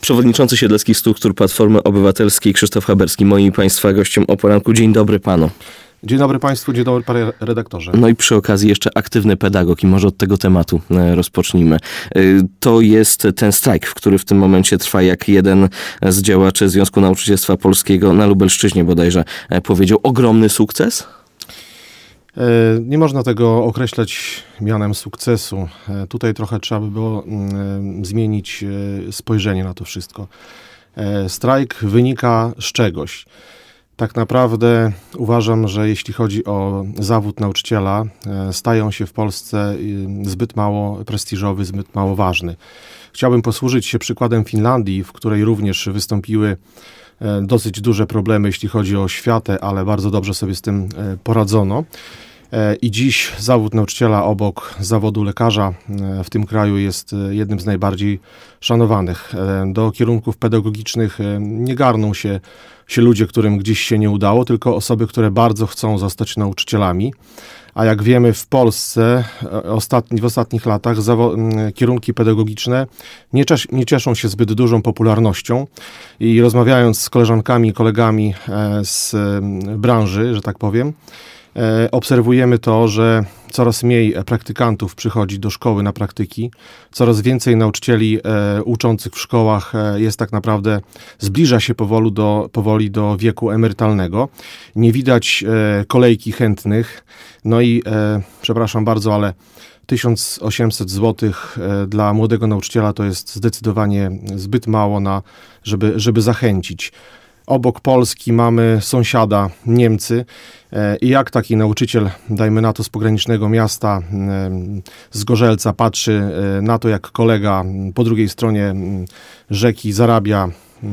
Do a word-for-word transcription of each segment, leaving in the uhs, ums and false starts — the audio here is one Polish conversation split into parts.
Przewodniczący Siedleckich Struktur Platformy Obywatelskiej Krzysztof Haberski, moim i Państwa gościem o poranku. Dzień dobry Panu. Dzień dobry Państwu, dzień dobry Panie redaktorze. No i przy okazji jeszcze aktywny pedagog i może od tego tematu rozpocznijmy. To jest ten strajk, który w tym momencie trwa, jak jeden z działaczy Związku Nauczycielstwa Polskiego na Lubelszczyźnie bodajże powiedział, ogromny sukces? Nie można tego określać mianem sukcesu. Tutaj trochę trzeba by było zmienić spojrzenie na to wszystko. Strajk wynika z czegoś. Tak naprawdę uważam, że jeśli chodzi o zawód nauczyciela, stają się w Polsce zbyt mało prestiżowy, zbyt mało ważny. Chciałbym posłużyć się przykładem Finlandii, w której również wystąpiły dosyć duże problemy, jeśli chodzi o oświatę, ale bardzo dobrze sobie z tym poradzono. I dziś zawód nauczyciela obok zawodu lekarza w tym kraju jest jednym z najbardziej szanowanych. Do kierunków pedagogicznych nie garną się, się ludzie, którym gdzieś się nie udało, tylko osoby, które bardzo chcą zostać nauczycielami. A jak wiemy, w Polsce ostatni, w ostatnich latach zawo- kierunki pedagogiczne nie, czes- nie cieszą się zbyt dużą popularnością i rozmawiając z koleżankami i kolegami z branży, że tak powiem, obserwujemy to, że coraz mniej praktykantów przychodzi do szkoły na praktyki, coraz więcej nauczycieli e, uczących w szkołach e, jest tak naprawdę, zbliża się powolu do, powoli do wieku emerytalnego. Nie widać e, kolejki chętnych, no i e, przepraszam bardzo, ale tysiąc osiemset złotych e, dla młodego nauczyciela to jest zdecydowanie zbyt mało, na, żeby, żeby zachęcić. Obok Polski mamy sąsiada, Niemcy, i jak taki nauczyciel, dajmy na to z pogranicznego miasta, z Gorzelca, patrzy na to, jak kolega po drugiej stronie rzeki zarabia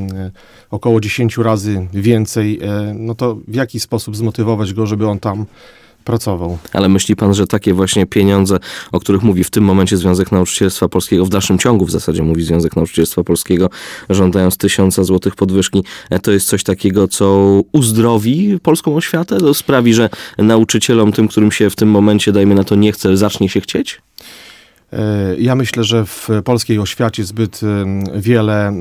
około dziesięć razy więcej, no to w jaki sposób zmotywować go, żeby on tam pracował. Ale myśli pan, że takie właśnie pieniądze, o których mówi w tym momencie Związek Nauczycielstwa Polskiego, w dalszym ciągu w zasadzie mówi Związek Nauczycielstwa Polskiego, żądając tysiąca złotych podwyżki, to jest coś takiego, co uzdrowi polską oświatę? To sprawi, że nauczycielom, tym, którym się w tym momencie, dajmy na to, nie chce, zacznie się chcieć? Ja myślę, że w polskiej oświacie zbyt wiele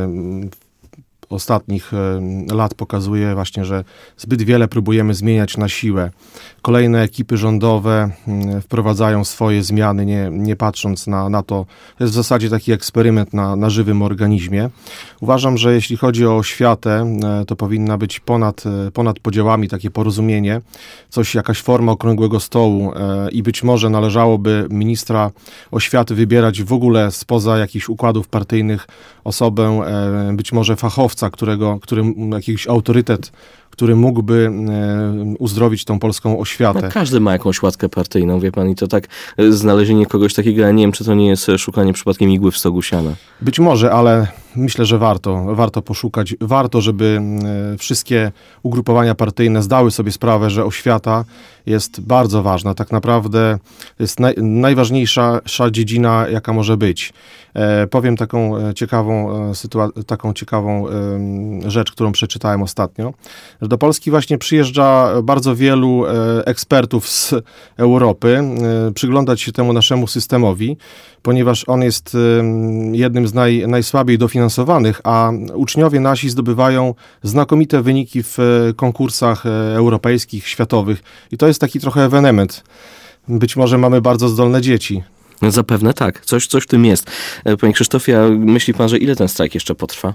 ostatnich lat pokazuje właśnie, że zbyt wiele próbujemy zmieniać na siłę. Kolejne ekipy rządowe wprowadzają swoje zmiany, nie, nie patrząc na, na to. To jest w zasadzie taki eksperyment na, na żywym organizmie. Uważam, że jeśli chodzi o oświatę, to powinna być ponad, ponad podziałami takie porozumienie, coś, jakaś forma okrągłego stołu i być może należałoby ministra oświaty wybierać w ogóle spoza jakichś układów partyjnych osobę, być może fachowca, którego, który, jakiś autorytet, który mógłby e, uzdrowić tą polską oświatę. No, każdy ma jakąś łatkę partyjną, wie pan, i to tak e, znalezienie kogoś takiego, ja nie wiem, czy to nie jest szukanie przypadkiem igły w stogu siana. Być może, ale myślę, że warto, warto poszukać, warto, żeby e, wszystkie ugrupowania partyjne zdały sobie sprawę, że oświata jest bardzo ważna. Tak naprawdę jest naj, najważniejsza dziedzina, jaka może być. E, powiem taką ciekawą, sytua- taką ciekawą e, rzecz, którą przeczytałem ostatnio, że do Polski właśnie przyjeżdża bardzo wielu e, ekspertów z Europy, e, przyglądać się temu naszemu systemowi, ponieważ on jest e, jednym z naj, najsłabiej dofinansowanych, a uczniowie nasi zdobywają znakomite wyniki w e, konkursach e, europejskich, światowych i to jest taki trochę ewenement. Być może mamy bardzo zdolne dzieci. No zapewne tak, coś, coś w tym jest. Panie Krzysztofie, a myśli pan, że ile ten strajk jeszcze potrwa?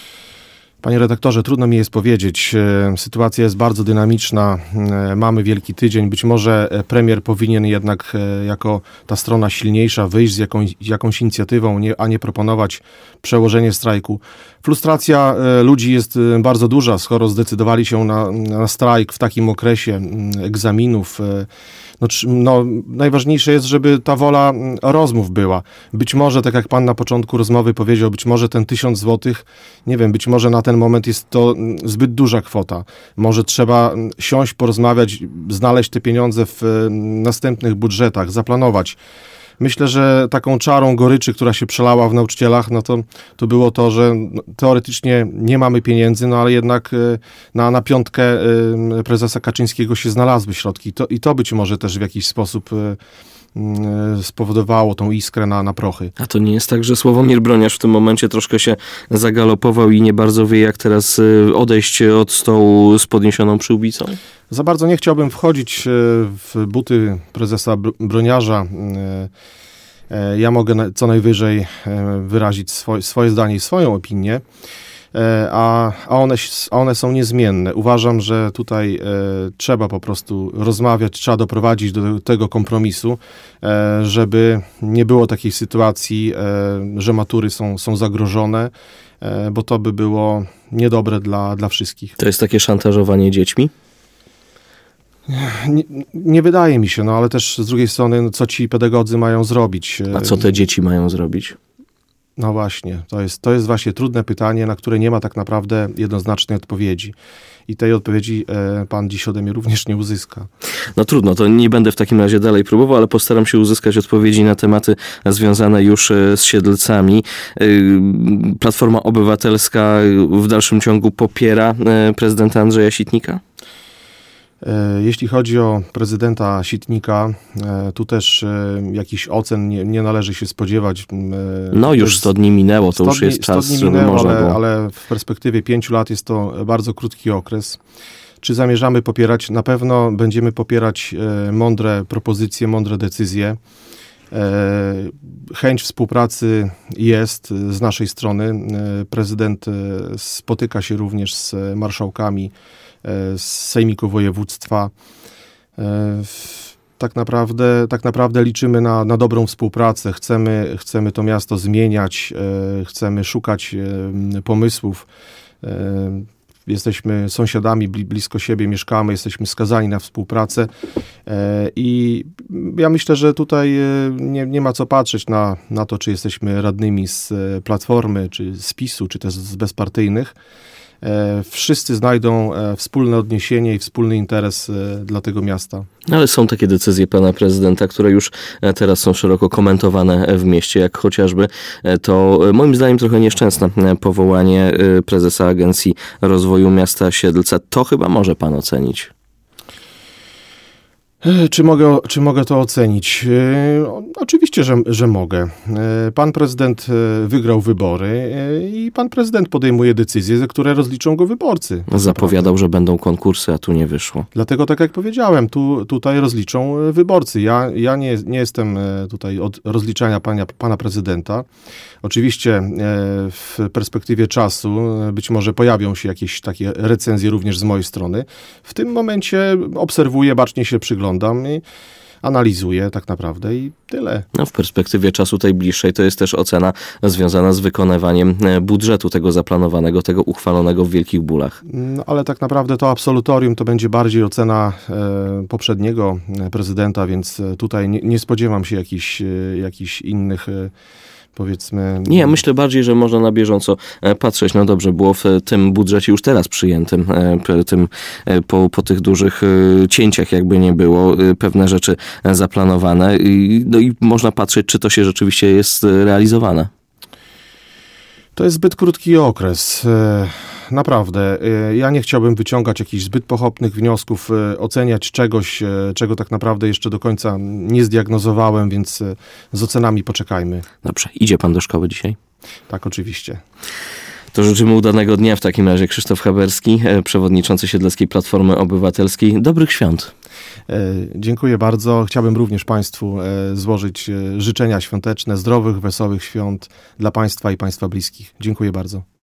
Panie redaktorze, trudno mi jest powiedzieć. Sytuacja jest bardzo dynamiczna. Mamy wielki tydzień. Być może premier powinien jednak jako ta strona silniejsza wyjść z jakąś, jakąś inicjatywą, nie, a nie proponować przełożenie strajku. Frustracja ludzi jest bardzo duża, skoro zdecydowali się na, na strajk w takim okresie egzaminów. No, no, najważniejsze jest, żeby ta wola rozmów była. Być może, tak jak pan na początku rozmowy powiedział, być może ten tysiąc złotych, nie wiem, być może na ten moment jest to zbyt duża kwota. Może trzeba siąść, porozmawiać, znaleźć te pieniądze w następnych budżetach, zaplanować. Myślę, że taką czarą goryczy, która się przelała w nauczycielach, no to, to było to, że teoretycznie nie mamy pieniędzy, no ale jednak na, na piątkę prezesa Kaczyńskiego się znalazły środki. To, i to być może też w jakiś sposób spowodowało tą iskrę na, na prochy. A to nie jest tak, że Sławomir Broniarz w tym momencie troszkę się zagalopował i nie bardzo wie, jak teraz odejść od stołu z podniesioną przyłbicą? Za bardzo nie chciałbym wchodzić w buty prezesa Broniarza. Ja mogę co najwyżej wyrazić swoje, swoje zdanie i swoją opinię, a, a, one, a one są niezmienne. Uważam, że tutaj trzeba po prostu rozmawiać, trzeba doprowadzić do tego kompromisu, żeby nie było takiej sytuacji, że matury są, są zagrożone, bo to by było niedobre dla, dla wszystkich. To jest takie szantażowanie dziećmi? Nie, nie wydaje mi się, no ale też z drugiej strony, no, co ci pedagodzy mają zrobić? A co te dzieci mają zrobić? No właśnie, to jest, to jest właśnie trudne pytanie, na które nie ma tak naprawdę jednoznacznej odpowiedzi. I tej odpowiedzi e, pan dziś ode mnie również nie uzyska. No trudno, to nie będę w takim razie dalej próbował, ale postaram się uzyskać odpowiedzi na tematy związane już z Siedlcami. Platforma Obywatelska w dalszym ciągu popiera prezydenta Andrzeja Sitnika? Jeśli chodzi o prezydenta Sitnika, tu też jakichś ocen nie, nie należy się spodziewać. No już sto dni minęło, to już jest czas, żeby minęło, można ale, było. ale w perspektywie pięciu lat jest to bardzo krótki okres. Czy zamierzamy popierać? Na pewno będziemy popierać mądre propozycje, mądre decyzje. Chęć współpracy jest z naszej strony. Prezydent spotyka się również z marszałkami z sejmiku województwa. Tak naprawdę, tak naprawdę liczymy na, na dobrą współpracę. Chcemy, chcemy to miasto zmieniać, chcemy szukać pomysłów. Jesteśmy sąsiadami, blisko siebie mieszkamy, jesteśmy skazani na współpracę i ja myślę, że tutaj nie, nie ma co patrzeć na, na to, czy jesteśmy radnymi z Platformy, czy z PiSu, czy też z bezpartyjnych. Wszyscy znajdą wspólne odniesienie i wspólny interes dla tego miasta. Ale są takie decyzje pana prezydenta, które już teraz są szeroko komentowane w mieście, jak chociażby to moim zdaniem trochę nieszczęsne powołanie prezesa Agencji Rozwoju Miasta Siedlca. To chyba może pan ocenić. Czy mogę, czy mogę to ocenić? Oczywiście, że, że mogę. Pan prezydent wygrał wybory i pan prezydent podejmuje decyzje, za które rozliczą go wyborcy. Zapowiadał, że będą konkursy, a tu nie wyszło. Dlatego, tak jak powiedziałem, tu, tutaj rozliczą wyborcy. Ja, ja nie, nie jestem tutaj od rozliczania pana, pana prezydenta. Oczywiście w perspektywie czasu być może pojawią się jakieś takie recenzje również z mojej strony. W tym momencie obserwuję, bacznie się przyglądam i analizuję tak naprawdę i tyle. No w perspektywie czasu tej bliższej to jest też ocena związana z wykonywaniem budżetu tego zaplanowanego, tego uchwalonego w Wielkich Bólach. No, ale tak naprawdę to absolutorium to będzie bardziej ocena e, poprzedniego prezydenta, więc tutaj nie, nie spodziewam się jakichś, e, jakichś innych e, powiedzmy... Nie, ja myślę bardziej, że można na bieżąco patrzeć. No dobrze, było w tym budżecie już teraz przyjętym, tym, po, po tych dużych cięciach jakby nie było, pewne rzeczy zaplanowane. No i można patrzeć, czy to się rzeczywiście jest realizowane. To jest zbyt krótki okres. Naprawdę. Ja nie chciałbym wyciągać jakichś zbyt pochopnych wniosków, oceniać czegoś, czego tak naprawdę jeszcze do końca nie zdiagnozowałem, więc z ocenami poczekajmy. Dobrze. Idzie pan do szkoły dzisiaj? Tak, oczywiście. To życzymy udanego dnia w takim razie. Krzysztof Haberski, przewodniczący Siedleckiej Platformy Obywatelskiej. Dobrych świąt. Dziękuję bardzo. Chciałbym również Państwu złożyć życzenia świąteczne, zdrowych, wesołych świąt dla Państwa i Państwa bliskich. Dziękuję bardzo.